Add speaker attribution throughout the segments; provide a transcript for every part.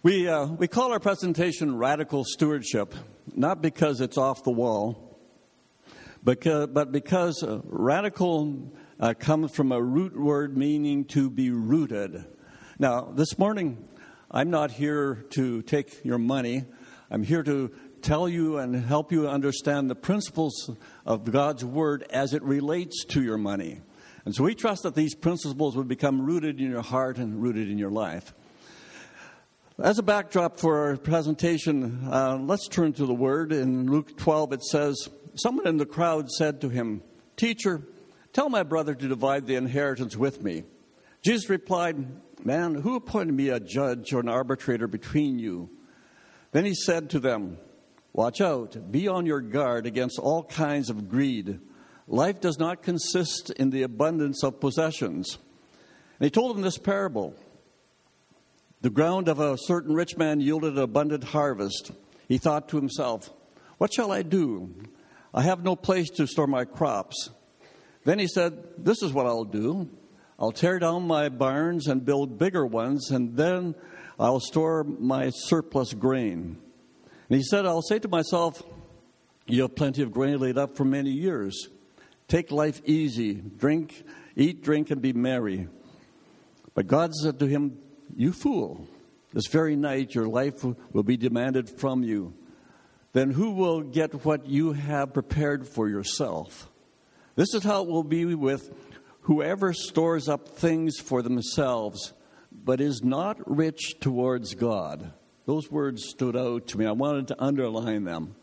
Speaker 1: We call our presentation Radical Stewardship, not because it's off the wall, but because radical comes from a root word meaning to be rooted. Now, this morning, I'm not here to take your money. I'm here to tell you and help you understand the principles of God's Word as it relates to your money. And so we trust that these principles will become rooted in your heart and rooted in your life. As a backdrop for our presentation, let's turn to the Word. In Luke 12, it says, someone in the crowd said to him, "Teacher, tell my brother to divide the inheritance with me." Jesus replied, "Man, who appointed me a judge or an arbitrator between you?" Then he said to them, "Watch out, be on your guard against all kinds of greed. Life does not consist in the abundance of possessions." And he told them this parable. The ground of a certain rich man yielded an abundant harvest. He thought to himself, "What shall I do? I have no place to store my crops." Then he said, "This is what I'll do. I'll tear down my barns and build bigger ones, and then I'll store my surplus grain." And he said, "I'll say to myself, you have plenty of grain laid up for many years. Take life easy, eat, drink, and be merry." But God said to him, "You fool, this very night your life will be demanded from you. Then who will get what you have prepared for yourself? This is how it will be with whoever stores up things for themselves, but is not rich towards God." Those words stood out to me. I wanted to underline them.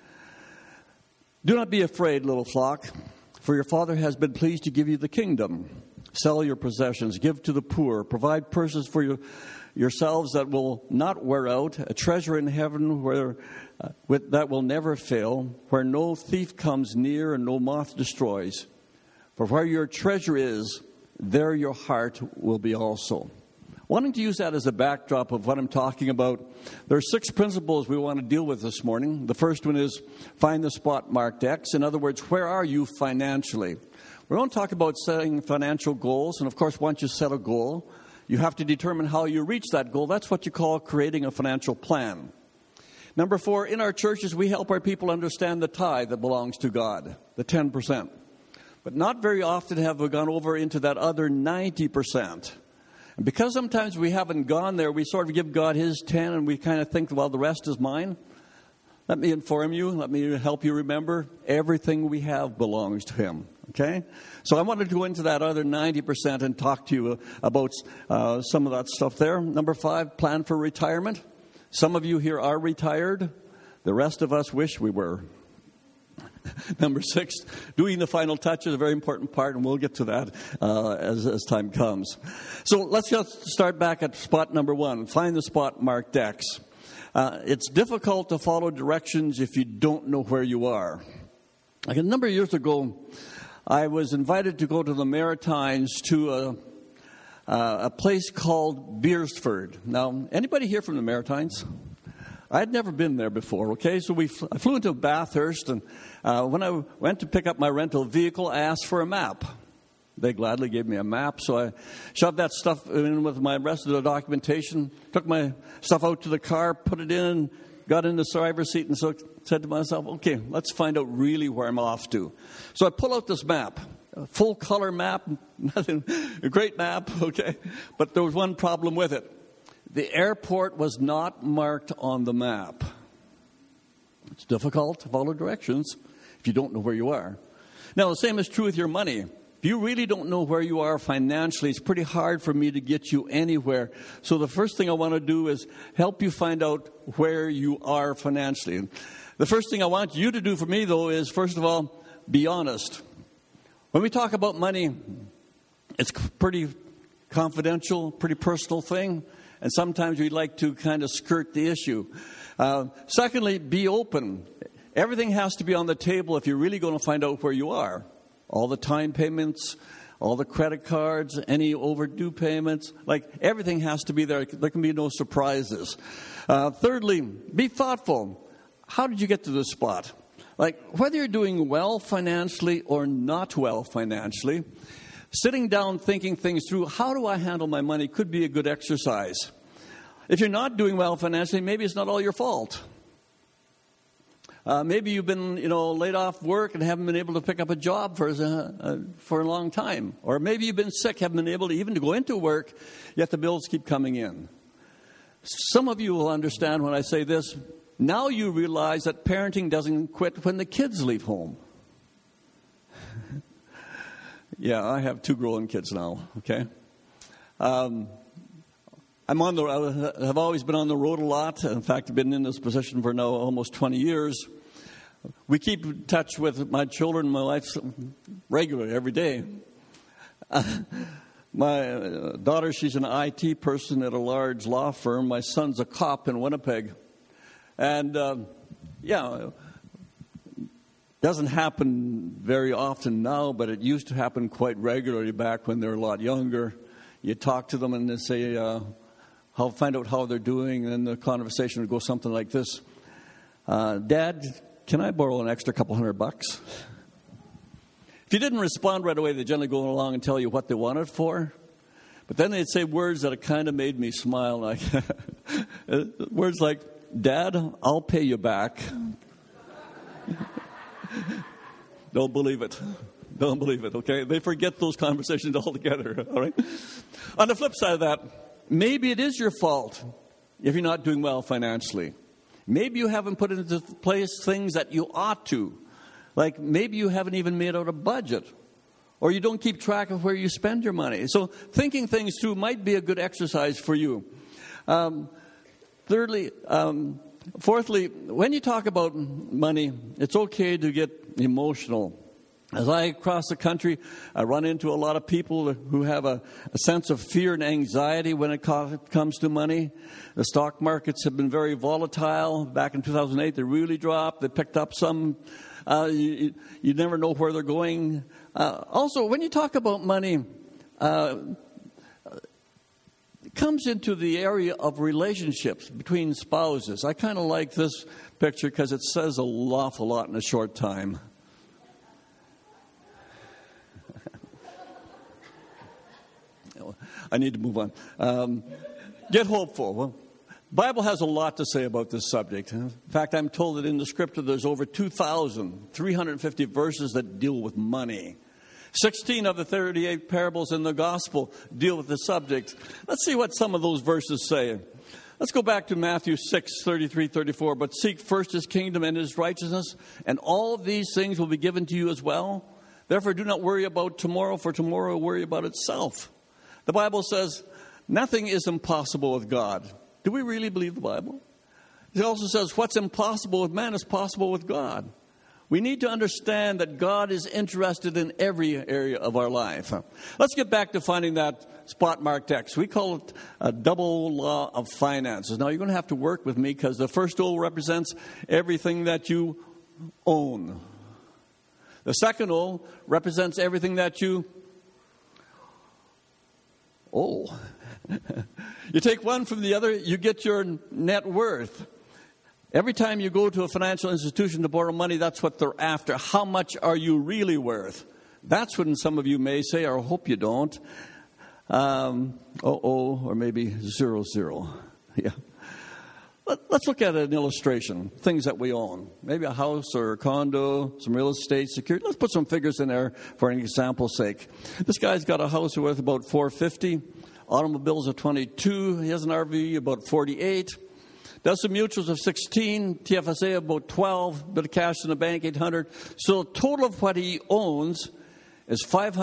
Speaker 1: "Do not be afraid, little flock, for your Father has been pleased to give you the kingdom. Sell your possessions, give to the poor, provide purses for yourselves that will not wear out, a treasure in heaven that will never fail, where no thief comes near and no moth destroys. For where your treasure is, there your heart will be also." Wanting to use that as a backdrop of what I'm talking about, there are 6 principles we want to deal with this morning. The first one is find the spot marked X. In other words, where are you financially? We're going to talk about setting financial goals. And of course, once you set a goal, you have to determine how you reach that goal. That's what you call creating a financial plan. Number 4, in our churches, we help our people understand the tithe that belongs to God, the 10%. But not very often have we gone over into that other 90%. And because sometimes we haven't gone there, we sort of give God his 10 and we kind of think, well, the rest is mine. Let me inform you, let me help you remember, everything we have belongs to him. Okay? So I wanted to go into that other 90% and talk to you about some of that stuff there. Number 5, plan for retirement. Some of you here are retired. The rest of us wish we were. Number 6, doing the final touch is a very important part, and we'll get to that as time comes. So let's just start back at spot number 1. Find the spot marked X. It's difficult to follow directions if you don't know where you are. Like a number of years ago, I was invited to go to the Maritimes to a place called Beersford. Now, anybody here from the Maritimes? I had never been there before, okay? So I flew into Bathurst, and when I went to pick up my rental vehicle, I asked for a map. They gladly gave me a map, so I shoved that stuff in with my rest of the documentation, took my stuff out to the car, put it in, got in the driver's seat, and so said to myself, okay, let's find out really where I'm off to. So I pull out this map, a full-color map, nothing, a great map, okay? But there was one problem with it. The airport was not marked on the map. It's difficult to follow directions if you don't know where you are. Now, the same is true with your money. If you really don't know where you are financially, it's pretty hard for me to get you anywhere. So the first thing I want to do is help you find out where you are financially. And the first thing I want you to do for me, though, is, first of all, be honest. When we talk about money, it's pretty confidential, pretty personal thing. And sometimes we like to kind of skirt the issue. Secondly, be open. Everything has to be on the table if you're really going to find out where you are. All the time payments, all the credit cards, any overdue payments, like everything has to be there. There can be no surprises. Thirdly, be thoughtful. How did you get to this spot? Like whether you're doing well financially or not well financially, sitting down thinking things through, how do I handle my money, could be a good exercise. If you're not doing well financially, maybe it's not all your fault. Maybe you've been, laid off work and haven't been able to pick up a job for a long time. Or maybe you've been sick, haven't been able to even to go into work, yet the bills keep coming in. Some of you will understand when I say this. Now you realize that parenting doesn't quit when the kids leave home. Yeah, I have 2 grown kids now, okay? I have always been on the road a lot. In fact, I've been in this position for now almost 20 years. We keep in touch with my children and my wife regularly, every day. My daughter, she's an IT person at a large law firm. My son's a cop in Winnipeg. And, doesn't happen very often now, but it used to happen quite regularly back when they were a lot younger. You talk to them and they say, find out how they're doing, and then the conversation would go something like this. Dad, can I borrow an extra couple $100? If you didn't respond right away, they'd generally go along and tell you what they wanted for. But then they'd say words that kind of made me smile. Like words like, Dad, I'll pay you back. Don't believe it. Don't believe it, okay? They forget those conversations altogether, all right? On the flip side of that, maybe it is your fault if you're not doing well financially. Maybe you haven't put into place things that you ought to. Like maybe you haven't even made out a budget. Or you don't keep track of where you spend your money. So thinking things through might be a good exercise for you. Fourthly, when you talk about money, it's okay to get emotional. As I cross the country, I run into a lot of people who have a sense of fear and anxiety when it comes to money. The stock markets have been very volatile. Back in 2008, they really dropped. They picked up some. You never know where they're going. Also, when you talk about money, it comes into the area of relationships between spouses. I kind of like this picture because it says an awful lot in a short time. I need to move on. Get hopeful. Well, the Bible has a lot to say about this subject. In fact, I'm told that in the scripture there's over 2,350 verses that deal with money. 16 of the 38 parables in the gospel deal with the subject. Let's see what some of those verses say. Let's go back to Matthew 6:33-34. But seek first his kingdom and his righteousness, and all these things will be given to you as well. Therefore, do not worry about tomorrow, for tomorrow will worry about itself. The Bible says nothing is impossible with God. Do we really believe the Bible? It also says what's impossible with man is possible with God. We need to understand that God is interested in every area of our life. Let's get back to finding that spot marked X. We call it a double law of finances. Now, you're going to have to work with me because the first O represents everything that you own. The second O represents everything that you owe. You take one from the other, you get your net worth. Every time you go to a financial institution to borrow money, that's what they're after. How much are you really worth? That's when some of you may say, or hope you don't, or maybe 00. Yeah. Let's look at an illustration, things that we own. Maybe a house or a condo, some real estate security. Let's put some figures in there for an example's sake. This guy's got a house worth about $450, automobiles of $22, he has an RV about $48. Does some mutuals of 16, TFSA about 12, bit of cash in the bank, 800. So the total of what he owns is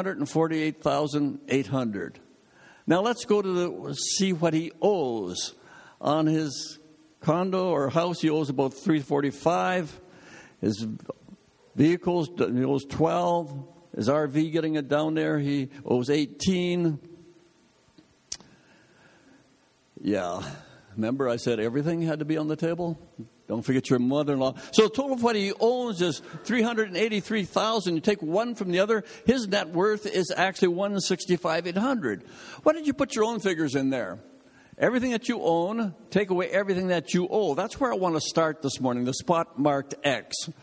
Speaker 1: $548,800. Now let's go to see what he owes. On his condo or house, he owes about $345. His vehicles, he owes 12. His RV, getting it down there, he owes 18. Yeah. Remember I said everything had to be on the table? Don't forget your mother-in-law. So the total of what he owns is $383,000. You take one from the other, his net worth is actually $165,800. Why did you put your own figures in there? Everything that you own, take away everything that you owe. That's where I want to start this morning, the spot marked X.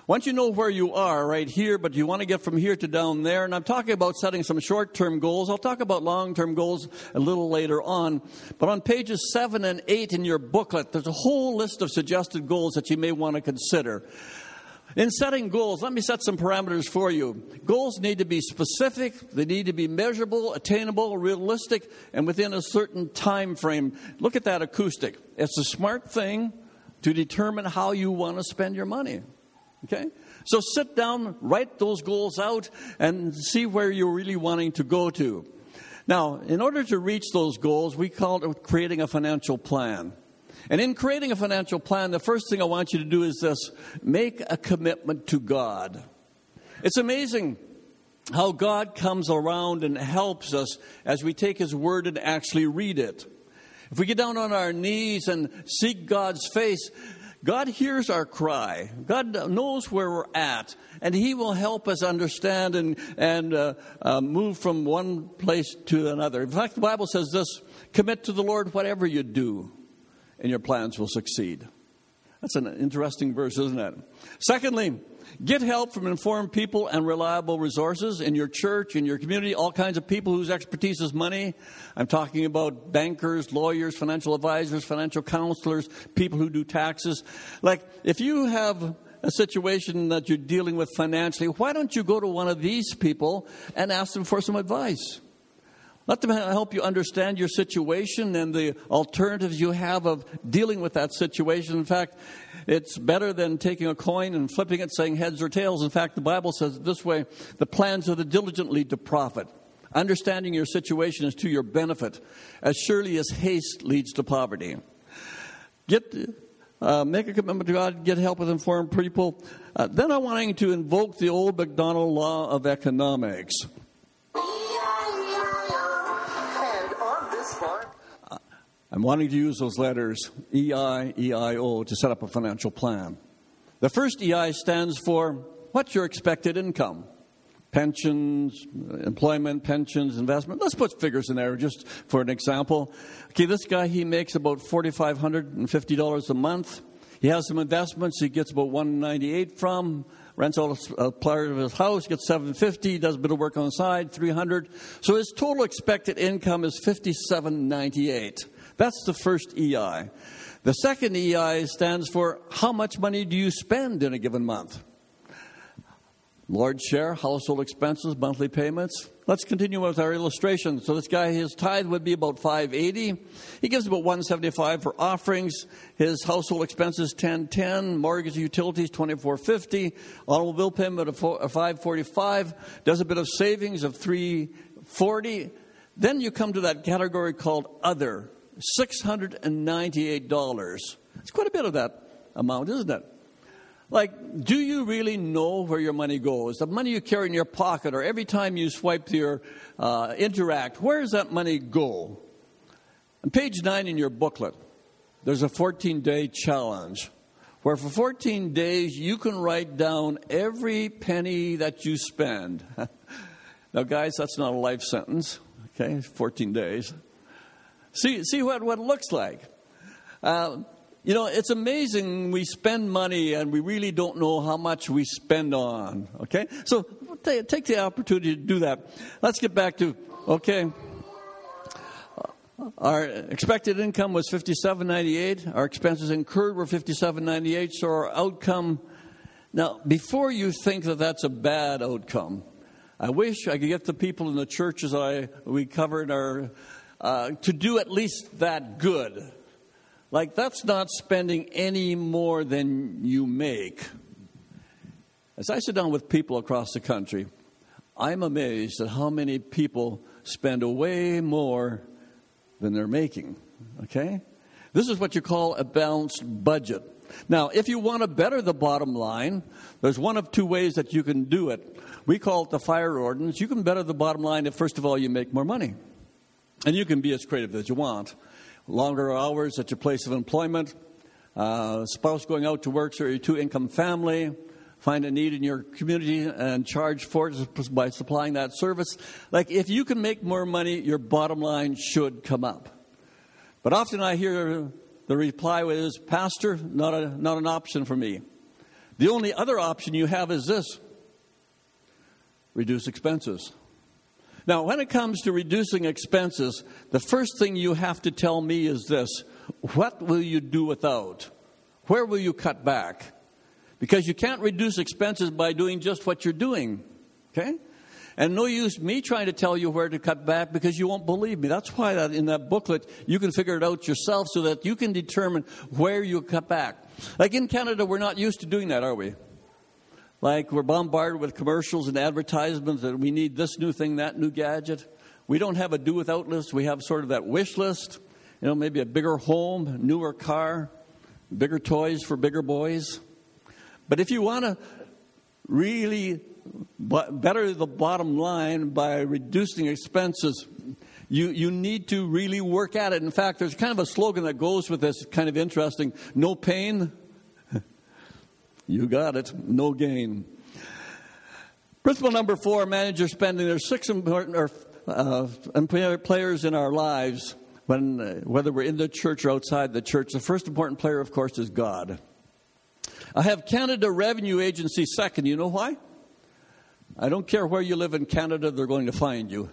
Speaker 1: Once you know where you are right here, but you want to get from here to down there, and I'm talking about setting some short-term goals. I'll talk about long-term goals a little later on. But on pages 7 and 8 in your booklet, there's a whole list of suggested goals that you may want to consider. In setting goals, let me set some parameters for you. Goals need to be specific, they need to be measurable, attainable, realistic, and within a certain time frame. Look at that acoustic. It's a smart thing to determine how you want to spend your money. Okay? So sit down, write those goals out, and see where you're really wanting to go to. Now, in order to reach those goals, we call it creating a financial plan. And in creating a financial plan, the first thing I want you to do is this: make a commitment to God. It's amazing how God comes around and helps us as we take His Word and actually read it. If we get down on our knees and seek God's face, God hears our cry. God knows where we're at, and He will help us understand and move from one place to another. In fact, the Bible says this: commit to the Lord whatever you do, and your plans will succeed. That's an interesting verse, isn't it? Secondly, get help from informed people and reliable resources in your church, in your community, all kinds of people whose expertise is money. I'm talking about bankers, lawyers, financial advisors, financial counselors, people who do taxes. Like, if you have a situation that you're dealing with financially, why don't you go to one of these people and ask them for some advice? Let them help you understand your situation and the alternatives you have of dealing with that situation. In fact, it's better than taking a coin and flipping it, saying heads or tails. In fact, the Bible says it this way: the plans of the diligent lead to profit. Understanding your situation is to your benefit, as surely as haste leads to poverty. Make a commitment to God, get help with informed people. Then I'm wanting to invoke the old McDonald law of economics. I'm wanting to use those letters, EI, EIO, to set up a financial plan. The first EI stands for, what's your expected income? Pensions, employment, pensions, investment. Let's put figures in there just for an example. Okay, this guy, he makes about $4,550 a month. He has some investments. He gets about $198 from. Rents out a part of his house, gets $750, does a bit of work on the side, $300. So his total expected income is $5,798. That's the first EI. The second EI stands for, how much money do you spend in a given month? Large share, household expenses, monthly payments. Let's continue with our illustration. So this guy, his tithe would be about $580. He gives about $175 for offerings. His household expenses, $1010. Mortgage, utilities, $2450. Automobile payment of $545. Does a bit of savings of $340. Then you come to that category called other, $698. It's quite a bit of that amount, isn't it? Like, do you really know where your money goes? The money you carry in your pocket, or every time you swipe your Interact, where does that money go? On page 9 in your booklet, there's a 14-day challenge where for 14 days you can write down every penny that you spend. Now, guys, that's not a life sentence, okay? 14 days. See what it looks like. You know, it's amazing we spend money and we really don't know how much we spend on, okay? So take the opportunity to do that. Let's get back to, okay, our expected income was $5,798. Our expenses incurred were $5,798. So our outcome, now, before you think that that's a bad outcome, I wish I could get the people in the churches we covered to do at least that good. Like, that's not spending any more than you make. As I sit down with people across the country, I'm amazed at how many people spend way more than they're making, okay? This is what you call a balanced budget. Now, if you want to better the bottom line, there's one of two ways that you can do it. We call it the fire ordinance. You can better the bottom line if, first of all, you make more money. And you can be as creative as you want. Longer hours at your place of employment, spouse going out to work, so you're a two-income family, find a need in your community and charge for it by supplying that service. Like, if you can make more money, your bottom line should come up. But often I hear the reply is, Pastor, not an option for me. The only other option you have is this: reduce expenses. Now, when it comes to reducing expenses, the first thing you have to tell me is this: what will you do without? Where will you cut back? Because you can't reduce expenses by doing just what you're doing, okay? And no use me trying to tell you where to cut back, because you won't believe me. That's why in that booklet you can figure it out yourself so that you can determine where you cut back. Like in Canada, we're not used to doing that, are we? Like we're bombarded with commercials and advertisements that we need this new thing, that new gadget. We don't have a do-without list. We have sort of that wish list. You know, maybe a bigger home, newer car, bigger toys for bigger boys. But if you want to really better the bottom line by reducing expenses, you need to really work at it. In fact, there's kind of a slogan that goes with this, kind of interesting: no pain, you got it, no gain. Principle number 4, manage your spending. There's 6 important players in our lives, whether we're in the church or outside the church. The first important player, of course, is God. I have Canada Revenue Agency second. You know why? I don't care where you live in Canada, they're going to find you.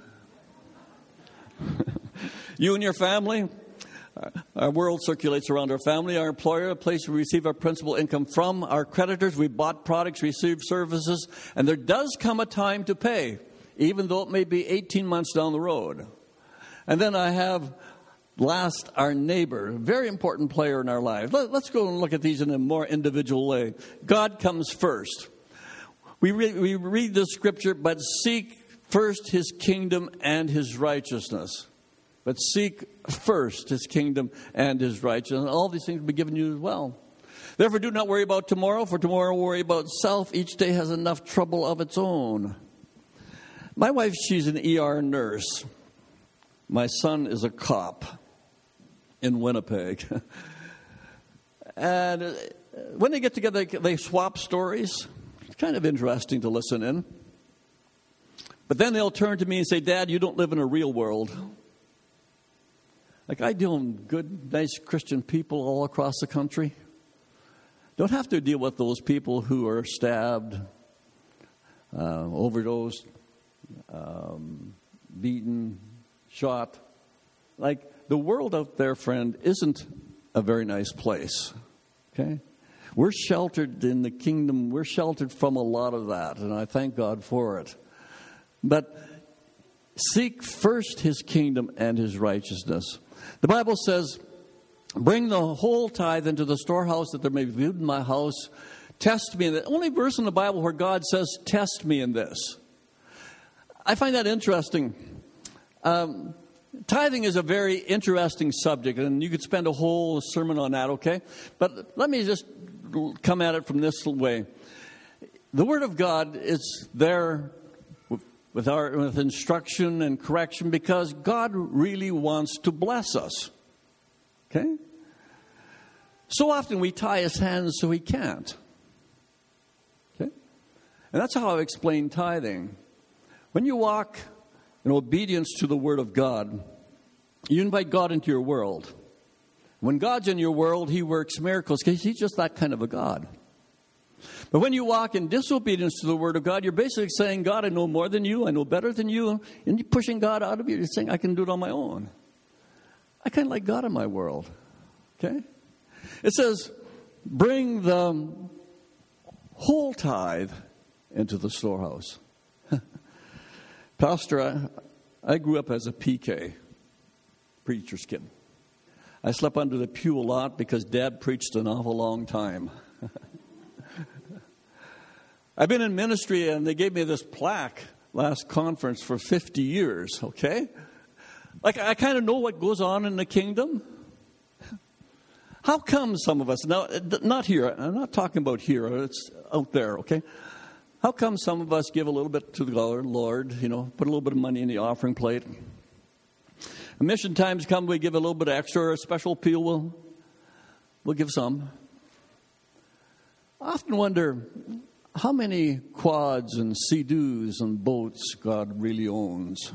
Speaker 1: You and your family. Our world circulates around our family, our employer, a place we receive our principal income from, our creditors. We bought products, received services, and there does come a time to pay, even though it may be 18 months down the road. And then I have last, our neighbor, a very important player in our lives. Let's go and look at these in a more individual way. God comes first. We read the scripture, but seek first his kingdom and his righteousness. But seek first his kingdom and his righteousness. And all these things will be given you as well. Therefore, do not worry about tomorrow, for tomorrow will worry about itself. Each day has enough trouble of its own. My wife, she's an ER nurse. My son is a cop in Winnipeg. And when they get together, they swap stories. It's kind of interesting to listen in. But then they'll turn to me and say, "Dad, you don't live in a real world." Like, I deal with good, nice Christian people all across the country. Don't have to deal with those people who are stabbed, overdosed, beaten, shot. Like, the world out there, friend, isn't a very nice place. Okay? We're sheltered in the kingdom. We're sheltered from a lot of that, and I thank God for it. But seek first his kingdom and his righteousness. The Bible says, bring the whole tithe into the storehouse that there may be food in my house. Test me. The only verse in the Bible where God says, test me in this. I find that interesting. Tithing is a very interesting subject, and you could spend a whole sermon on that, okay? But let me just come at it from this way. The Word of God is there with instruction and correction because God really wants to bless us. Okay? So often we tie his hands so he can't. Okay? And that's how I explain tithing. When you walk in obedience to the Word of God, you invite God into your world. When God's in your world, he works miracles because he's just that kind of a God. But when you walk in disobedience to the Word of God, you're basically saying, God, I know more than you, I know better than you, and you're pushing God out of you. You're saying, I can do it on my own. I kind of like God in my world. Okay? It says, bring the whole tithe into the storehouse. Pastor, I grew up as a PK, preacher's kid. I slept under the pew a lot because Dad preached an awful long time. I've been in ministry, and they gave me this plaque last conference for 50 years, okay? Like, I kind of know what goes on in the kingdom. How come some of us, now, not here, I'm not talking about here, it's out there, okay? How come some of us give a little bit to the Lord, you know, put a little bit of money in the offering plate? When mission times come, we give a little bit extra, or a special appeal, we'll give some. I often wonder how many quads and Sea-Doos and boats God really owns.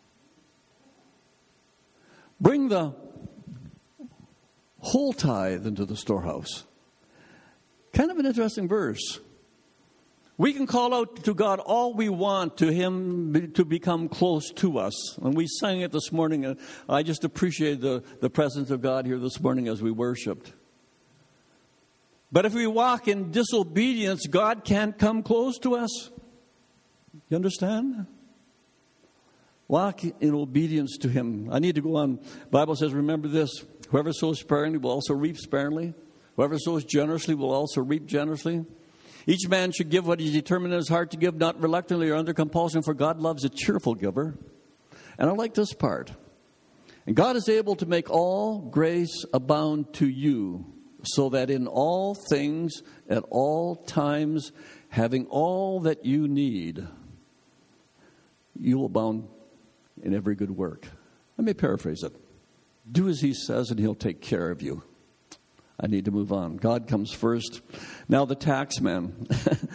Speaker 1: Bring the whole tithe into the storehouse. Kind of an interesting verse. We can call out to God all we want to Him to become close to us. And we sang it this morning. I just appreciate the presence of God here this morning as we worshiped. But if we walk in disobedience, God can't come close to us. You understand? Walk in obedience to Him. I need to go on. The Bible says, remember this, whoever sows sparingly will also reap sparingly. Whoever sows generously will also reap generously. Each man should give what he's determined in his heart to give, not reluctantly or under compulsion, for God loves a cheerful giver. And I like this part. And God is able to make all grace abound to you, so that in all things, at all times, having all that you need, you will abound in every good work. Let me paraphrase it. Do as He says and He'll take care of you. I need to move on. God comes first. Now the tax man.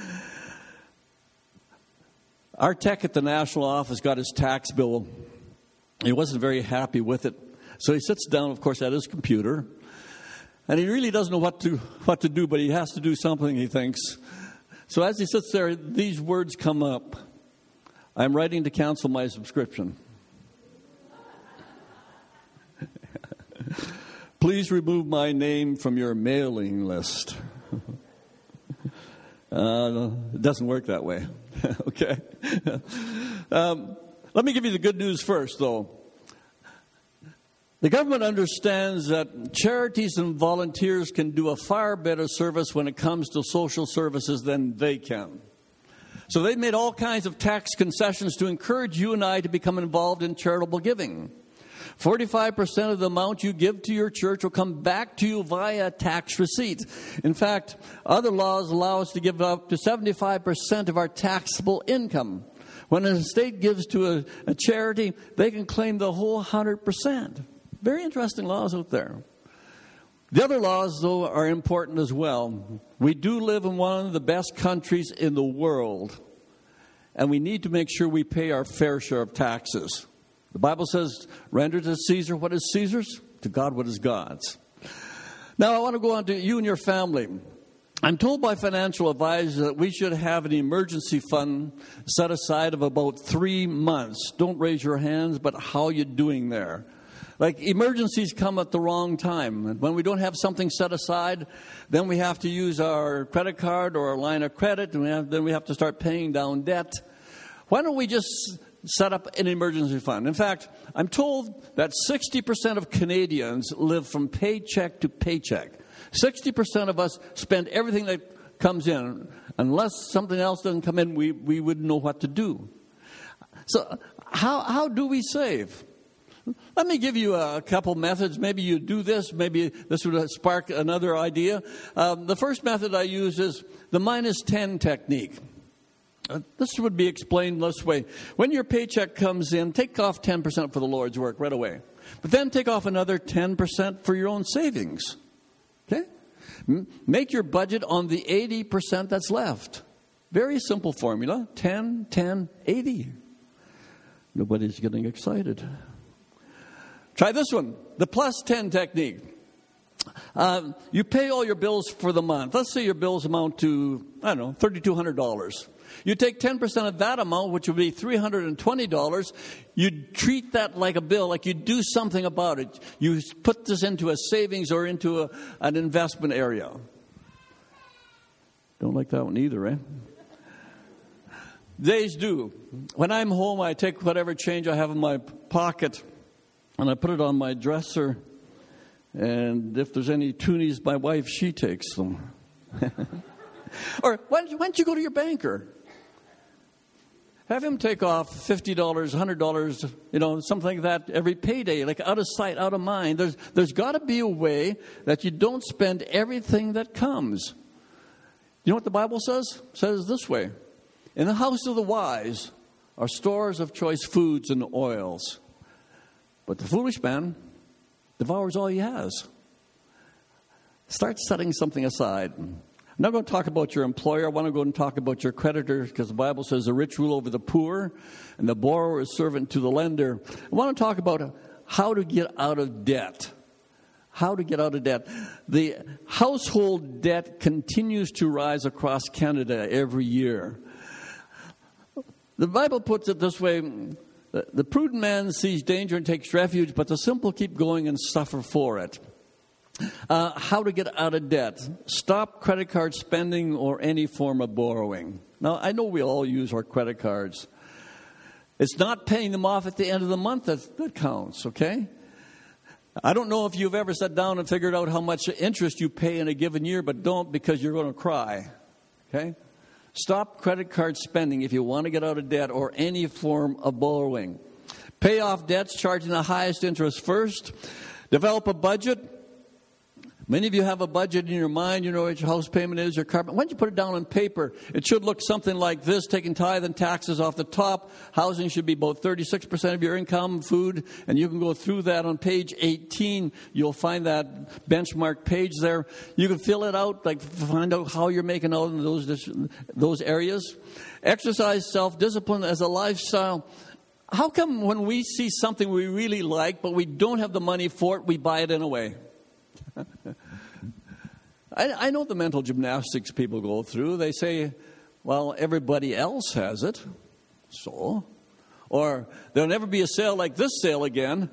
Speaker 1: Our tech at the national office got his tax bill. He wasn't very happy with it. So he sits down, of course, at his computer. And he really doesn't know what to do, but he has to do something, he thinks. So as he sits there, these words come up. I'm writing to cancel my subscription. Please remove my name from your mailing list. It doesn't work that way. Okay. Let me give you the good news first, though. The government understands that charities and volunteers can do a far better service when it comes to social services than they can. So they've made all kinds of tax concessions to encourage you and I to become involved in charitable giving. 45% of the amount you give to your church will come back to you via tax receipt. In fact, other laws allow us to give up to 75% of our taxable income. When an estate gives to a charity, they can claim the whole 100%. Very interesting laws out there. The other laws, though, are important as well. We do live in one of the best countries in the world, and we need to make sure we pay our fair share of taxes. The Bible says, render to Caesar what is Caesar's, to God what is God's. Now I want to go on to you and your family. I'm told by financial advisors that we should have an emergency fund set aside of about 3 months. Don't raise your hands, but how are you doing there? Like, emergencies come at the wrong time. And when we don't have something set aside, then we have to use our credit card or our line of credit, and then we have to start paying down debt. Why don't we just set up an emergency fund? In fact, I'm told that 60% of Canadians live from paycheck to paycheck. 60% of us spend everything that comes in. Unless something else doesn't come in, we wouldn't know what to do. So how do we save? Let me give you a couple methods. Maybe you do this. Maybe this would spark another idea. The first method I use is the -10 technique. This would be explained this way. When your paycheck comes in, take off 10% for the Lord's work right away. But then take off another 10% for your own savings. Okay? Make your budget on the 80% that's left. Very simple formula. 10, 10, 80. Nobody's getting excited. Try this one, the +10 technique. You pay all your bills for the month. Let's say your bills amount to, $3,200. You take 10% of that amount, which would be $320. You treat that like a bill, like you do something about it. You put this into a savings or into an investment area. Don't like that one either, eh? Days do. When I'm home, I take whatever change I have in my pocket and I put it on my dresser. And if there's any toonies, my wife, she takes them. Or why don't you go to your banker? Have him take off $50, $100, something like that every payday, like out of sight, out of mind. There's got to be a way that you don't spend everything that comes. You know what the Bible says? It says this way. In the house of the wise are stores of choice foods and oils. But the foolish man devours all he has. Start setting something aside. I'm not going to talk about your employer. I want to go and talk about your creditor, because the Bible says the rich rule over the poor and the borrower is servant to the lender. I want to talk about how to get out of debt. how to get out of debt. The household debt continues to rise across Canada every year. The Bible puts it this way: the prudent man sees danger and takes refuge, but the simple keep going and suffer for it. How to get out of debt. Stop credit card spending or any form of borrowing. Now, I know we all use our credit cards. It's not paying them off at the end of the month that counts, okay? I don't know if you've ever sat down and figured out how much interest you pay in a given year, but don't, because you're going to cry, okay? Stop credit card spending if you want to get out of debt or any form of borrowing. Pay off debts, charging the highest interest first. Develop a budget. Many of you have a budget in your mind. You know what your house payment is, your car. Why don't you put it down on paper? It should look something like this, taking tithe and taxes off the top. Housing should be about 36% of your income, food, and you can go through that on page 18. You'll find that benchmark page there. You can fill it out, like find out how you're making out in those areas. Exercise self-discipline as a lifestyle. How come when we see something we really like, but we don't have the money for it, we buy it anyway? I know the mental gymnastics people go through. They say, well, everybody else has it, so. Or there'll never be a sale like this sale again.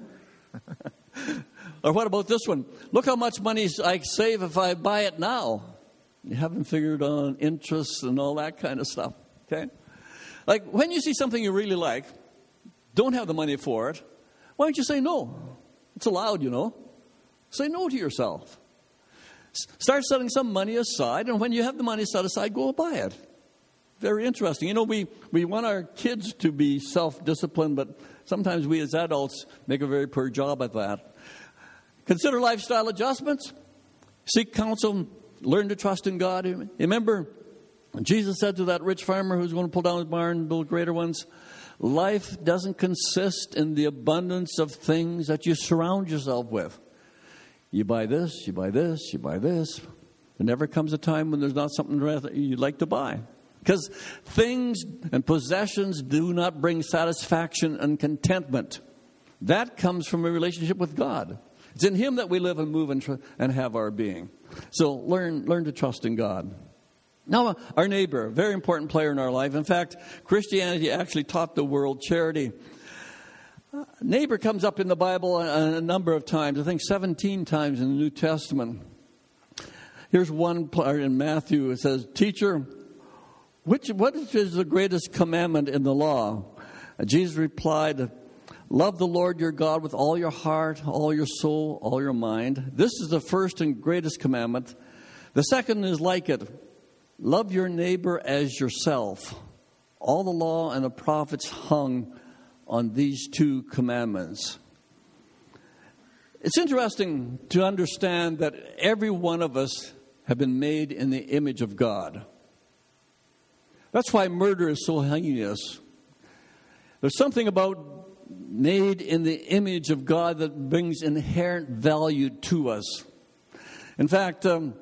Speaker 1: Or what about this one? Look how much money I save if I buy it now. You haven't figured on interest and all that kind of stuff, okay? Like when you see something you really like, don't have the money for it, why don't you say no? It's allowed, you know. Say no to yourself. Start setting some money aside, and when you have the money set aside, go buy it. Very interesting. You know, we want our kids to be self-disciplined, but sometimes we as adults make a very poor job at that. Consider lifestyle adjustments. Seek counsel. Learn to trust in God. Remember, Jesus said to that rich farmer who's going to pull down his barn and build greater ones, life doesn't consist in the abundance of things that you surround yourself with. You buy this, you buy this, you buy this. There never comes a time when there's not something you'd like to buy. Because things and possessions do not bring satisfaction and contentment. That comes from a relationship with God. It's in Him that we live and move and have our being. So learn to trust in God. Now, our neighbor, a very important player in our life. In fact, Christianity actually taught the world charity. Neighbor comes up in the Bible a number of times, I think 17 times in the New Testament. Here's one part in Matthew. It says, Teacher, what is the greatest commandment in the law? Jesus replied, Love the Lord your God with all your heart, all your soul, all your mind. This is the first and greatest commandment. The second is like it. Love your neighbor as yourself. All the law and the prophets hung on these two commandments. It's interesting to understand that every one of us have been made in the image of God. That's why murder is so heinous. There's something about made in the image of God that brings inherent value to us. In fact,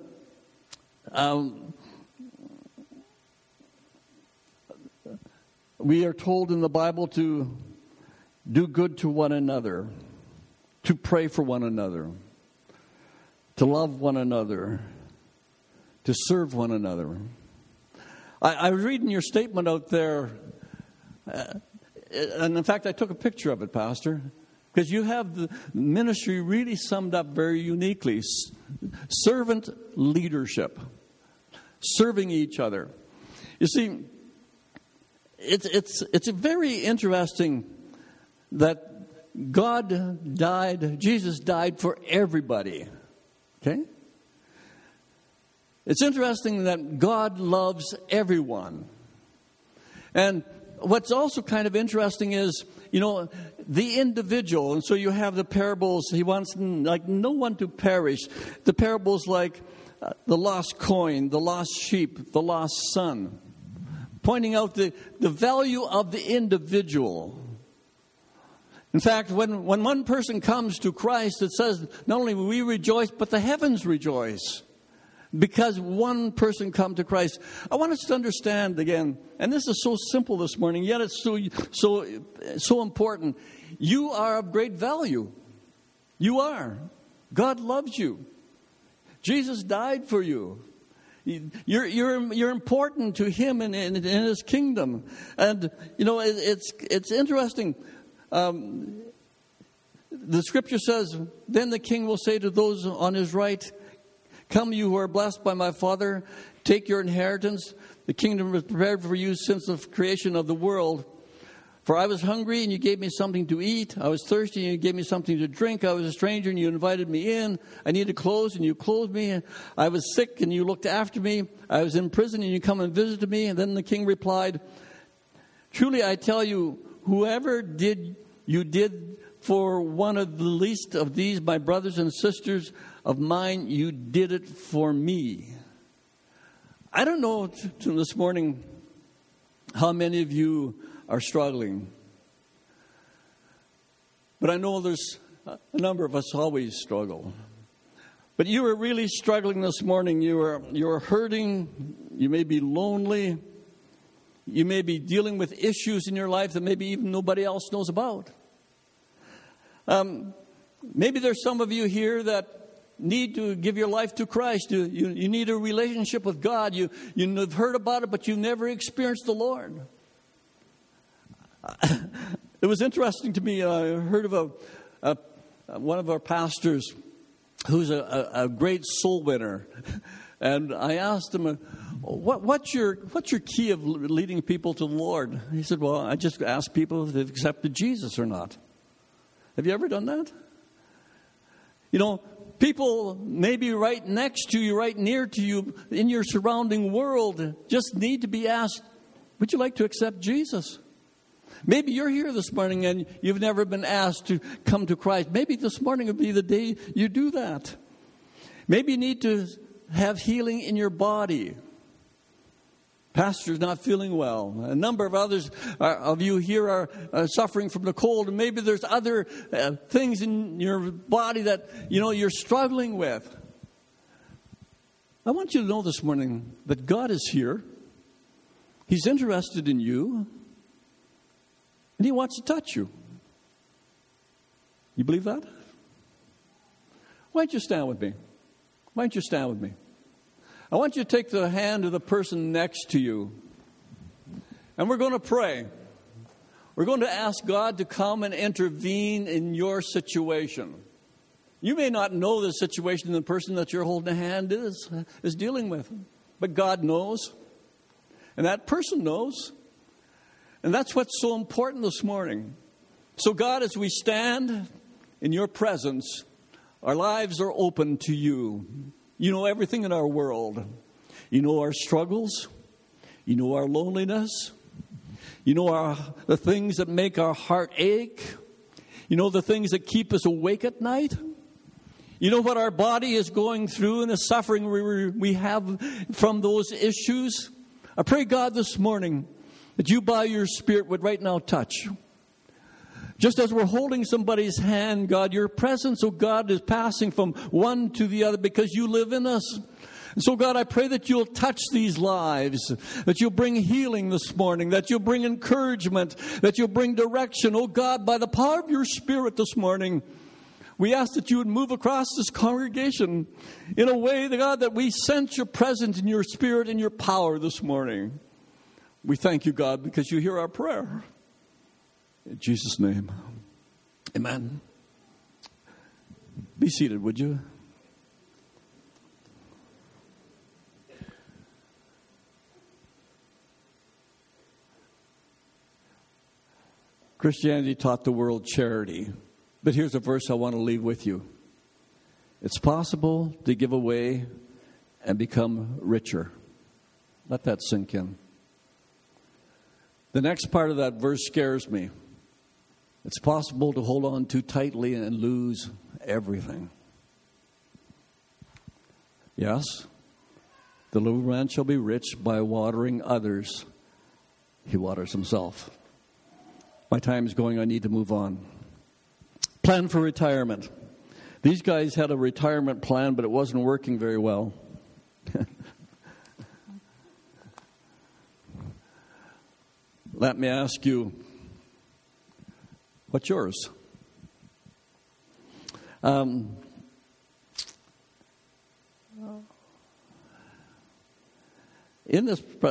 Speaker 1: we are told in the Bible to do good to one another, to pray for one another, to love one another, to serve one another. I was reading your statement out there, and in fact I took a picture of it, Pastor, because you have the ministry really summed up very uniquely. Servant leadership, serving each other. You see, it's very interesting that God died, Jesus died for everybody. Okay? It's interesting that God loves everyone. And what's also kind of interesting is, you know, the individual. And so you have the parables. He wants like no one to perish. The parables like the lost coin, the lost sheep, the lost son, pointing out the value of the individual. In fact, when one person comes to Christ, it says not only will we rejoice, but the heavens rejoice. Because one person come to Christ. I want us to understand again, and this is so simple this morning, yet it's so important. You are of great value. You are. God loves you. Jesus died for you. You're important to Him in His kingdom. And, it's interesting. The Scripture says, then the King will say to those on His right, come, you who are blessed by my Father, take your inheritance. The kingdom was prepared for you since the creation of the world. For I was hungry, and you gave me something to eat. I was thirsty, and you gave me something to drink. I was a stranger, and you invited me in. I needed clothes, and you clothed me. I was sick, and you looked after me. I was in prison, and you come and visited me. And then the king replied, truly I tell you, whoever you did for one of the least of these, my brothers and sisters of mine, you did it for me. I don't know this morning how many of you are struggling. But I know there's a number of us always struggle. But you are really struggling this morning. You're hurting. You may be lonely. You may be dealing with issues in your life that maybe even nobody else knows about. Maybe there's some of you here that need to give your life to Christ. You need a relationship with God. You've heard about it, but you've never experienced the Lord. It was interesting to me. I heard of one of our pastors who's a great soul winner, and I asked him, "What's your key of leading people to the Lord?" He said, "Well, I just ask people if they've accepted Jesus or not." Have you ever done that? People maybe right next to you, right near to you, in your surrounding world, just need to be asked, "Would you like to accept Jesus?" Maybe you're here this morning and you've never been asked to come to Christ. Maybe this morning would be the day you do that. Maybe you need to have healing in your body. Pastor's not feeling well. A number of others of you here are suffering from the cold. And maybe there's other things in your body that, you're struggling with. I want you to know this morning that God is here. He's interested in you. And He wants to touch you. You believe that? Why don't you stand with me? Why don't you stand with me? I want you to take the hand of the person next to you. And we're going to pray. We're going to ask God to come and intervene in your situation. You may not know the situation the person that you're holding a hand is dealing with. But God knows. And that person knows. And that's what's so important this morning. So God, as we stand in your presence, our lives are open to you. You know everything in our world. You know our struggles. You know our loneliness. You know the things that make our heart ache. You know the things that keep us awake at night. You know what our body is going through and the suffering we have from those issues. I pray, God, this morning that you by your Spirit would right now touch. Just as we're holding somebody's hand, God, your presence, oh God, is passing from one to the other because you live in us. And so, God, I pray that you'll touch these lives, that you'll bring healing this morning, that you'll bring encouragement, that you'll bring direction. Oh God, by the power of your Spirit this morning, we ask that you would move across this congregation in a way, God, that we sense your presence and your Spirit and your power this morning. We thank you, God, because you hear our prayer. In Jesus' name, amen. Be seated, would you? Christianity taught the world charity. But here's a verse I want to leave with you. It's possible to give away and become richer. Let that sink in. The next part of that verse scares me. It's possible to hold on too tightly and lose everything. Yes, the little man shall be rich by watering others. He waters himself. My time is going. I need to move on. Plan for retirement. These guys had a retirement plan, but it wasn't working very well. Let me ask you, what's yours? In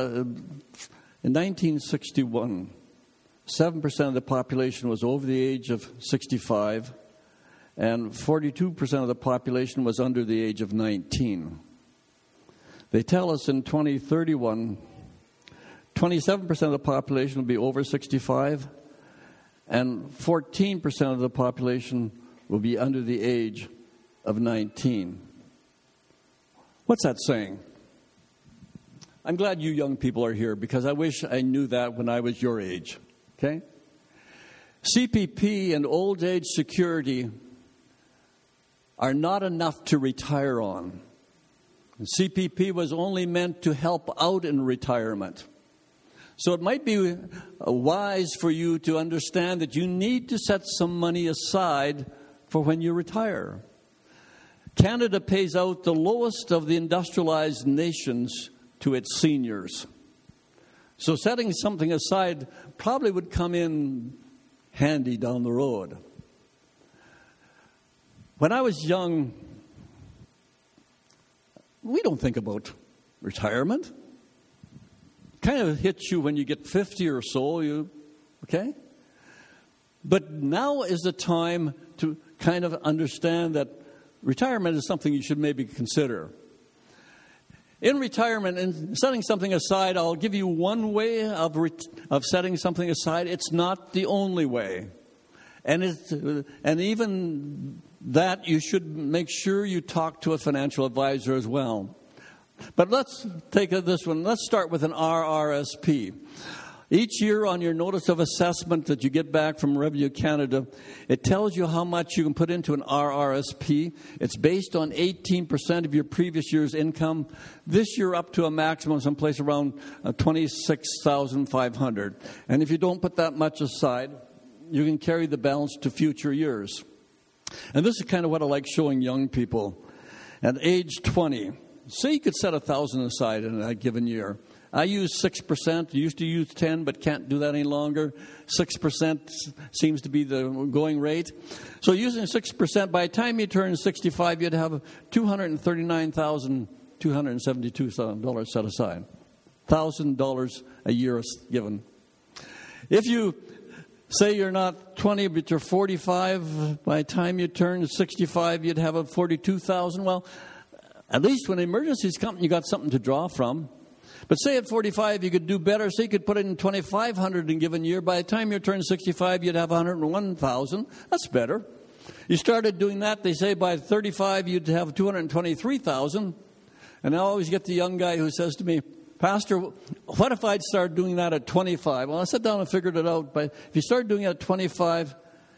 Speaker 1: 1961, 7% of the population was over the age of 65, and 42% of the population was under the age of 19. They tell us in 2031, 27% of the population will be over 65, and 14% of the population will be under the age of 19. What's that saying? I'm glad you young people are here because I wish I knew that when I was your age. Okay? CPP and old age security are not enough to retire on. CPP was only meant to help out in retirement. So it might be wise for you to understand that you need to set some money aside for when you retire. Canada pays out the lowest of the industrialized nations to its seniors. So setting something aside probably would come in handy down the road. When I was young, we don't think about retirement. It kind of hits you when you get 50 or so, okay? But now is the time to kind of understand that retirement is something you should maybe consider. In retirement and setting something aside, I'll give you one way of setting something aside. It's not the only way. And even that, you should make sure you talk to a financial advisor as well. But let's take this one. Let's start with an RRSP. Each year on your notice of assessment that you get back from Revenue Canada, it tells you how much you can put into an RRSP. It's based on 18% of your previous year's income. This year up to a maximum someplace around $26,500. And if you don't put that much aside, you can carry the balance to future years. And this is kind of what I like showing young people. At age 20, say you could set $1,000 aside in a given year. I use 6%. Used to use 10, but can't do that any longer. 6% seems to be the going rate. So using 6%, by the time you turn 65, you'd have $239,272 set aside. $1,000 a year is given. If you say you're not 20, but you're 45, by the time you turn 65, you'd have a $42,000. Well, at least when emergencies come, you got something to draw from. But say at 45, you could do better. Say you could put in $2,500 in a given year. By the time you turn 65, you'd have $101,000. That's better. You started doing that. They say by 35, you'd have $223,000. And I always get the young guy who says to me, Pastor, what if I'd start doing that at 25? Well, I sat down and figured it out. But if you start doing it at 25,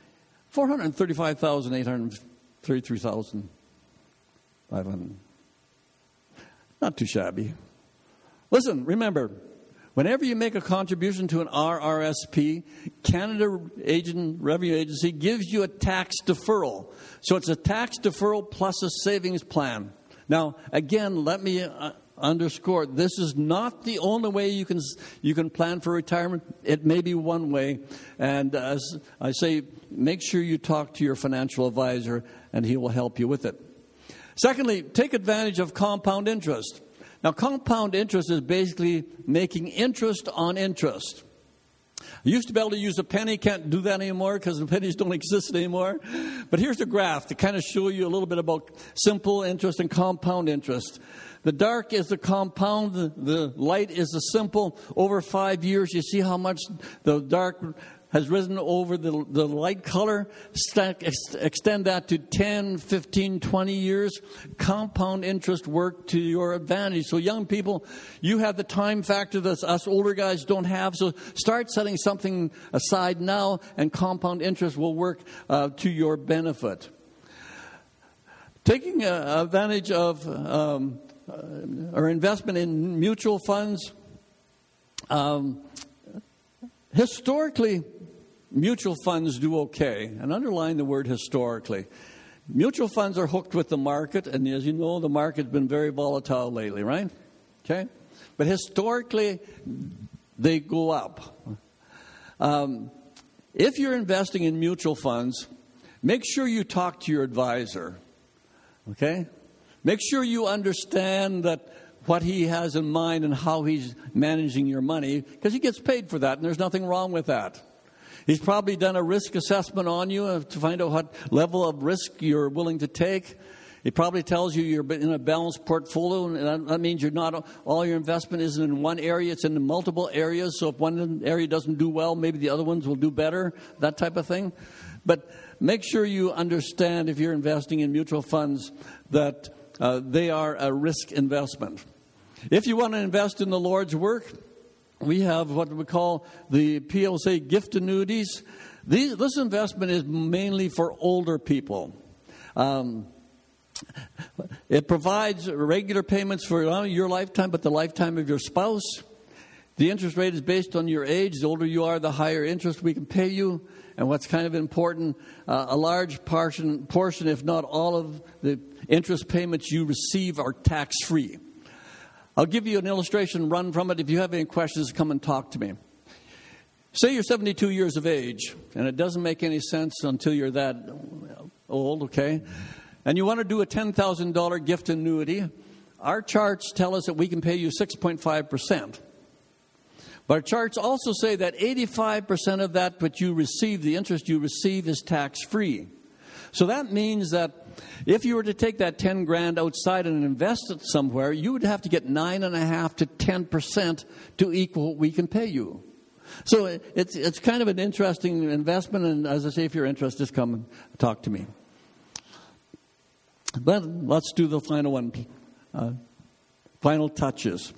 Speaker 1: $435,833,500. Not too shabby. Listen, remember, whenever you make a contribution to an RRSP, Canada Revenue Agency gives you a tax deferral. So it's a tax deferral plus a savings plan. Now, again, let me underscore, this is not the only way you can plan for retirement. It may be one way. And as I say, make sure you talk to your financial advisor, and he will help you with it. Secondly, take advantage of compound interest. Now, compound interest is basically making interest on interest. I used to be able to use a penny. Can't do that anymore because the pennies don't exist anymore. But here's the graph to kind of show you a little bit about simple interest and compound interest. The dark is the compound. The light is the simple. Over 5 years, you see how much the dark has risen over the light color. Extend that to 10, 15, 20 years. Compound interest work to your advantage. So young people, you have the time factor that us older guys don't have. So start setting something aside now, and compound interest will work to your benefit. Taking advantage of or investment in mutual funds. Historically, mutual funds do okay. And underline the word historically. Mutual funds are hooked with the market. And as you know, the market's been very volatile lately, right? Okay? But historically, they go up. If you're investing in mutual funds, make sure you talk to your advisor. Okay? Make sure you understand that what he has in mind and how he's managing your money, because he gets paid for that, and there's nothing wrong with that. He's probably done a risk assessment on you to find out what level of risk you're willing to take. He probably tells you you're in a balanced portfolio, and that means you're not all your investment isn't in one area, it's in multiple areas. So if one area doesn't do well, maybe the other ones will do better, that type of thing. But make sure you understand, if you're investing in mutual funds, that they are a risk investment. If you want to invest in the Lord's work, we have what we call the PLC gift annuities. This investment is mainly for older people. It provides regular payments for not only your lifetime, but the lifetime of your spouse. The interest rate is based on your age. The older you are, the higher interest we can pay you. And what's kind of important, a large portion, if not all of the interest payments you receive are tax-free. I'll give you an illustration run from it. If you have any questions, come and talk to me. Say you're 72 years of age, and it doesn't make any sense until you're that old, okay? And you want to do a $10,000 gift annuity. Our charts tell us that we can pay you 6.5%. But our charts also say that 85% of that what you receive, the interest you receive, is tax-free. So that means that if you were to take that 10 grand outside and invest it somewhere, you would have to get 9.5% to 10% to equal what we can pay you. So it's kind of an interesting investment, and as I say, if you're interested, just come and talk to me. But let's do the final one, final touches.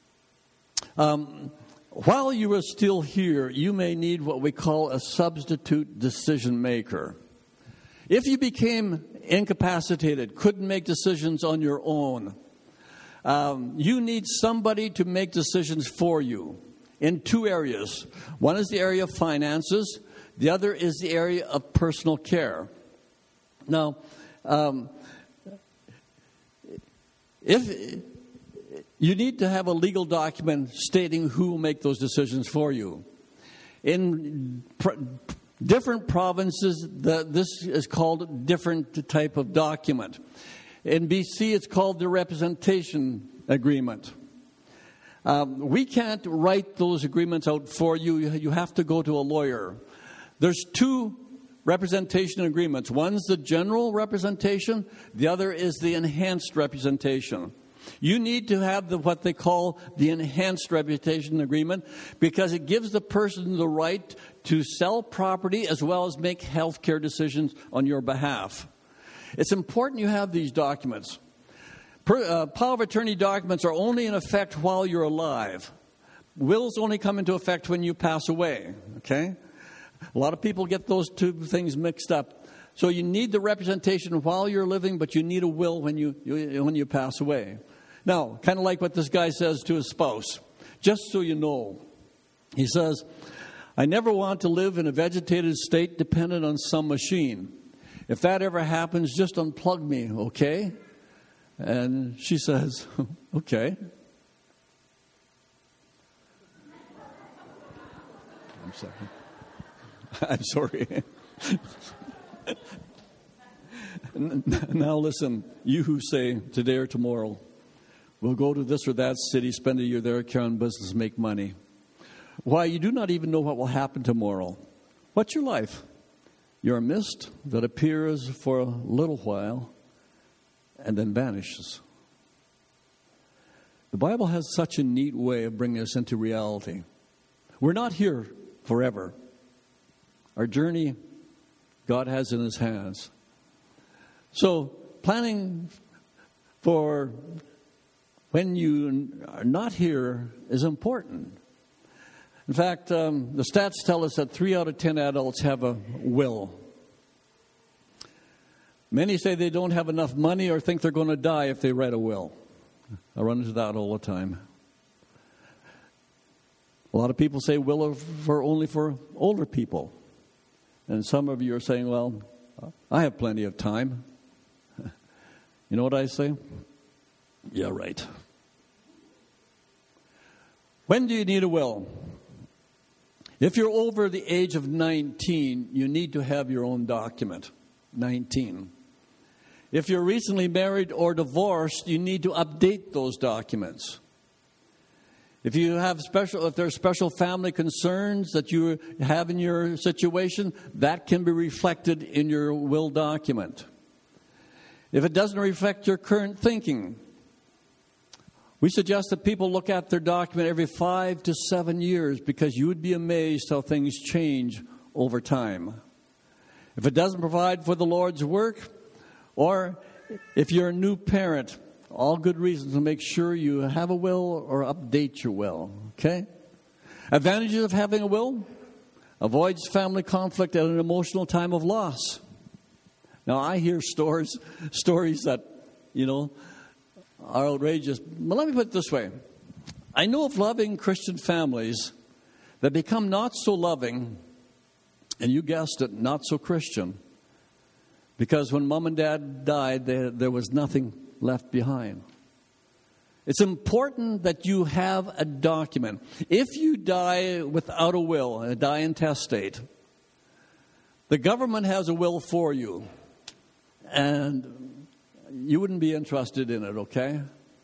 Speaker 1: While you are still here, you may need what we call a substitute decision maker. If you became incapacitated, couldn't make decisions on your own, you need somebody to make decisions for you in two areas. One is the area of finances. The other is the area of personal care. Now, if you need to have a legal document stating who will make those decisions for you. In different provinces, this is called a different type of document. In BC, it's called the representation agreement. We can't write those agreements out for you. You have to go to a lawyer. There's two representation agreements. One's the general representation. The other is the enhanced representation. You need to have what they call the enhanced representation agreement because it gives the person the right to sell property as well as make health care decisions on your behalf. It's important you have these documents. Power of attorney documents are only in effect while you're alive. Wills only come into effect when you pass away. Okay? A lot of people get those two things mixed up. So you need the representation while you're living, but you need a will when you pass away. Now, kind of like what this guy says to his spouse. Just so you know, he says, I never want to live in a vegetated state dependent on some machine. If that ever happens, just unplug me, okay? And she says, okay. I'm sorry. I'm sorry. Now listen, you who say today or tomorrow, we'll go to this or that city, spend a year there, carry on business, make money. Why, you do not even know what will happen tomorrow. What's your life? You're a mist that appears for a little while and then vanishes. The Bible has such a neat way of bringing us into reality. We're not here forever. Our journey, God has in His hands. So, planning for when you are not here is important. In fact, the stats tell us that 3 out of 10 adults have a will. Many say they don't have enough money or think they're going to die if they write a will. I run into that all the time. A lot of people say will are only for older people. And some of you are saying, well, I have plenty of time. You know what I say? Yeah, right. When do you need a will? If you're over the age of 19, you need to have your own document. 19. If you're recently married or divorced, you need to update those documents. If there's special family concerns that you have in your situation, that can be reflected in your will document. If it doesn't reflect your current thinking, we suggest that people look at their document every 5 to 7 years, because you would be amazed how things change over time. If it doesn't provide for the Lord's work, or if you're a new parent, all good reasons to make sure you have a will or update your will. Okay? Advantages of having a will: avoids family conflict at an emotional time of loss. Now, I hear stories that, are outrageous. But let me put it this way. I know of loving Christian families that become not so loving, and you guessed it, not so Christian, because when mom and dad died, there was nothing left behind. It's important that you have a document. If you die without a will, die intestate, the government has a will for you, and you wouldn't be interested in it, okay?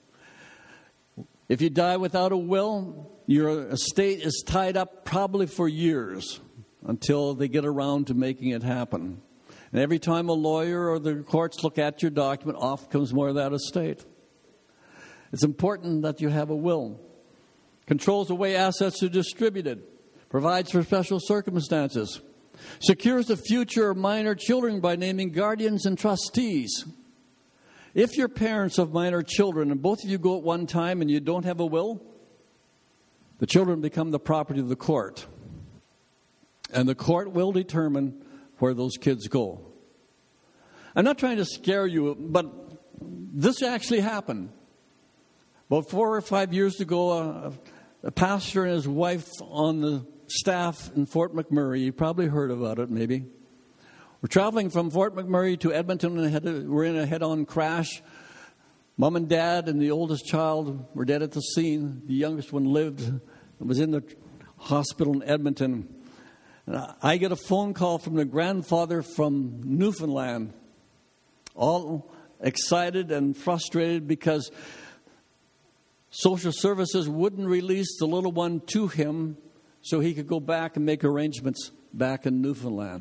Speaker 1: If you die without a will, your estate is tied up probably for years until they get around to making it happen. And every time a lawyer or the courts look at your document, off comes more of that estate. It's important that you have a will. Controls the way assets are distributed. Provides for special circumstances. Secures the future of minor children by naming guardians and trustees. If you're parents of minor children and both of you go at one time and you don't have a will, the children become the property of the court. And the court will determine where those kids go. I'm not trying to scare you, but this actually happened. About 4 or 5 years ago, a pastor and his wife on the staff in Fort McMurray, you probably heard about it maybe, we're traveling from Fort McMurray to Edmonton, and we're in a head-on crash. Mom and dad and the oldest child were dead at the scene. The youngest one lived and was in the hospital in Edmonton. I get a phone call from the grandfather from Newfoundland, all excited and frustrated because social services wouldn't release the little one to him so he could go back and make arrangements back in Newfoundland.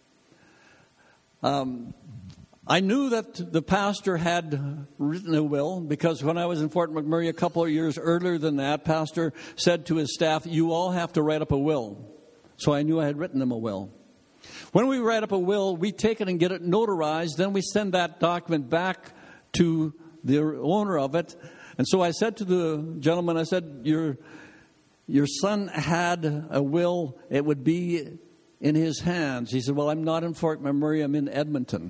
Speaker 1: I knew that the pastor had written a will because when I was in Fort McMurray a couple of years earlier than that, pastor said to his staff, "You all have to write up a will." So I knew I had written them a will. When we write up a will, we take it and get it notarized. Then we send that document back to the owner of it. And so I said to the gentleman, I said, your son had a will. It would be in his hands. He said, "Well, I'm not in Fort McMurray. I'm in Edmonton."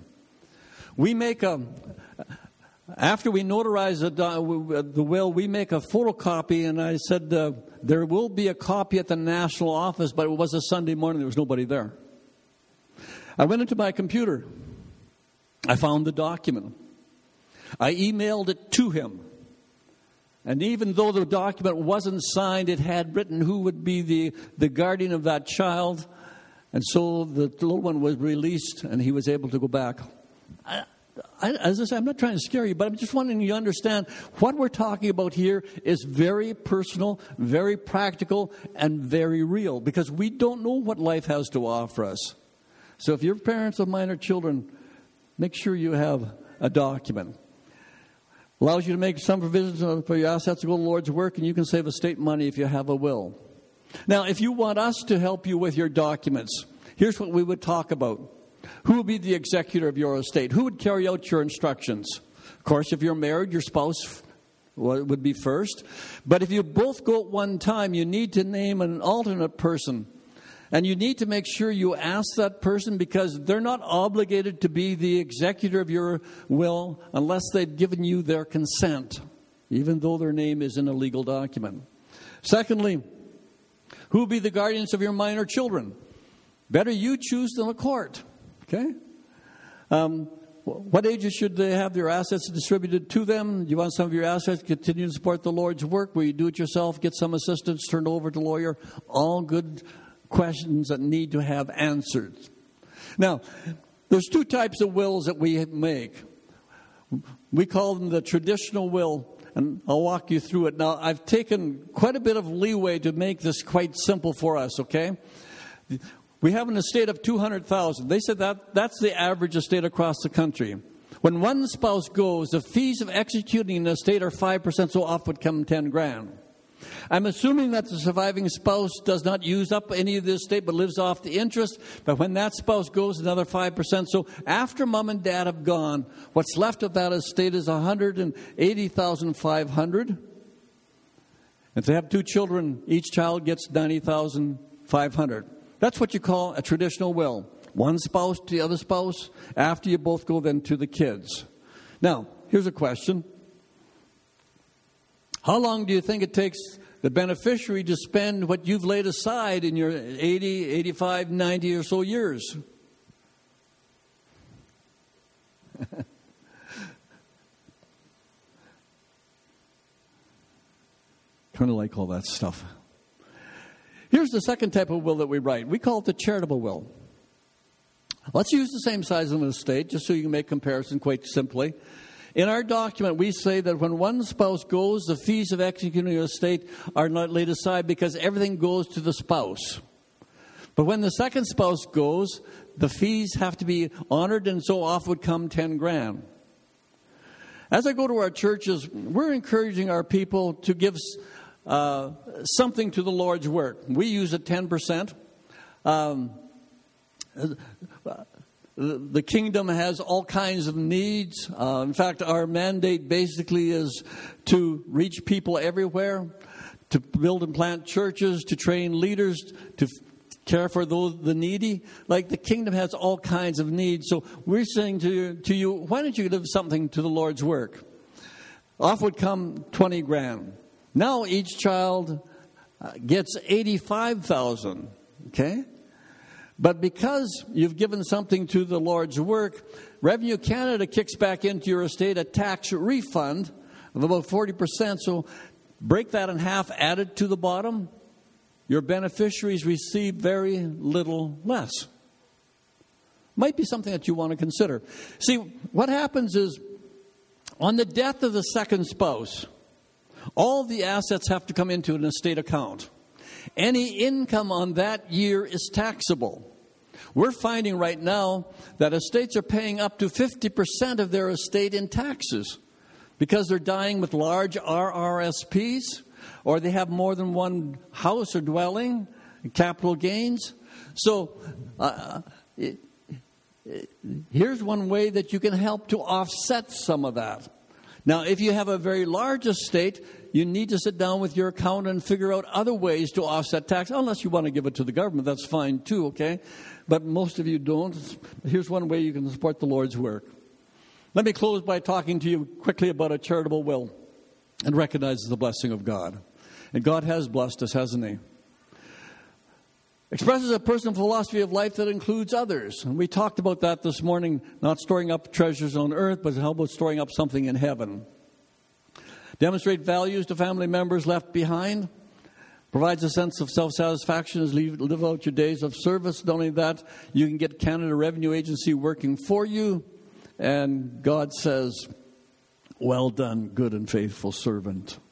Speaker 1: After we notarize the will, we make a photocopy, and I said, there will be a copy at the national office, but it was a Sunday morning. There was nobody there. I went into my computer. I found the document. I emailed it to him. And even though the document wasn't signed, it had written who would be the guardian of that child. And so the little one was released, and he was able to go back. As I say, I'm not trying to scare you, but I'm just wanting you to understand what we're talking about here is very personal, very practical, and very real, because we don't know what life has to offer us. So if you're parents of minor children, make sure you have a document. Allows you to make some provisions for your assets to go to the Lord's work, and you can save estate money if you have a will. Now, if you want us to help you with your documents, here's what we would talk about. Who would be the executor of your estate? Who would carry out your instructions? Of course, if you're married, your spouse would be first. But if you both go at one time, you need to name an alternate person. And you need to make sure you ask that person, because they're not obligated to be the executor of your will unless they've given you their consent, even though their name is in a legal document. Secondly, who will be the guardians of your minor children? Better you choose than a court. Okay? What ages should they have their assets distributed to them? Do you want some of your assets to continue to support the Lord's work? Will you do it yourself? Get some assistance, turn it over to a lawyer? All good questions that need to have answers. Now, there's two types of wills that we make. We call them the traditional will, and I'll walk you through it. Now, I've taken quite a bit of leeway to make this quite simple for us, okay? We have an estate of $200,000. They said that's the average estate across the country. When one spouse goes, the fees of executing an estate are 5%, so off would come $10,000. I'm assuming that the surviving spouse does not use up any of the estate but lives off the interest. But when that spouse goes, another 5%. So after mom and dad have gone, what's left of that estate is $180,500. If they have 2 children, each child gets $90,500. That's what you call a traditional will. One spouse to the other spouse. After you both go, then to the kids. Now, here's a question. How long do you think it takes the beneficiary to spend what you've laid aside in your 80, 85, 90 or so years? Kind of like all that stuff. Here's the second type of will that we write. We call it the charitable will. Let's use the same size of an estate, just so you can make comparison quite simply. In our document, we say that when one spouse goes, the fees of executing an estate are not laid aside because everything goes to the spouse. But when the second spouse goes, the fees have to be honored, and so off would come $10,000. As I go to our churches, we're encouraging our people to give something to the Lord's work. We use a 10%. The kingdom has all kinds of needs. In fact, our mandate basically is to reach people everywhere, to build and plant churches, to train leaders, to care for the needy. Like, the kingdom has all kinds of needs. So we're saying to you, why don't you give something to the Lord's work? Off would come $20,000. Now each child gets $85,000. Okay? But because you've given something to the Lord's work, Revenue Canada kicks back into your estate a tax refund of about 40%. So break that in half, add it to the bottom. Your beneficiaries receive very little less. Might be something that you want to consider. See, what happens is, on the death of the second spouse, all the assets have to come into an estate account. Any income on that year is taxable. We're finding right now that estates are paying up to 50% of their estate in taxes because they're dying with large RRSPs, or they have more than one house or dwelling, capital gains. So here's one way that you can help to offset some of that. Now, if you have a very large estate, you need to sit down with your accountant and figure out other ways to offset tax, unless you want to give it to the government. That's fine too, okay? But most of you don't. Here's one way you can support the Lord's work. Let me close by talking to you quickly about a charitable will, and recognize the blessing of God. And God has blessed us, hasn't He? Expresses a personal philosophy of life that includes others. And we talked about that this morning, not storing up treasures on earth, but how about storing up something in heaven. Demonstrate values to family members left behind. Provides a sense of self-satisfaction as you live out your days of service. Not only that, you can get Canada Revenue Agency working for you. And God says, well done, good and faithful servant.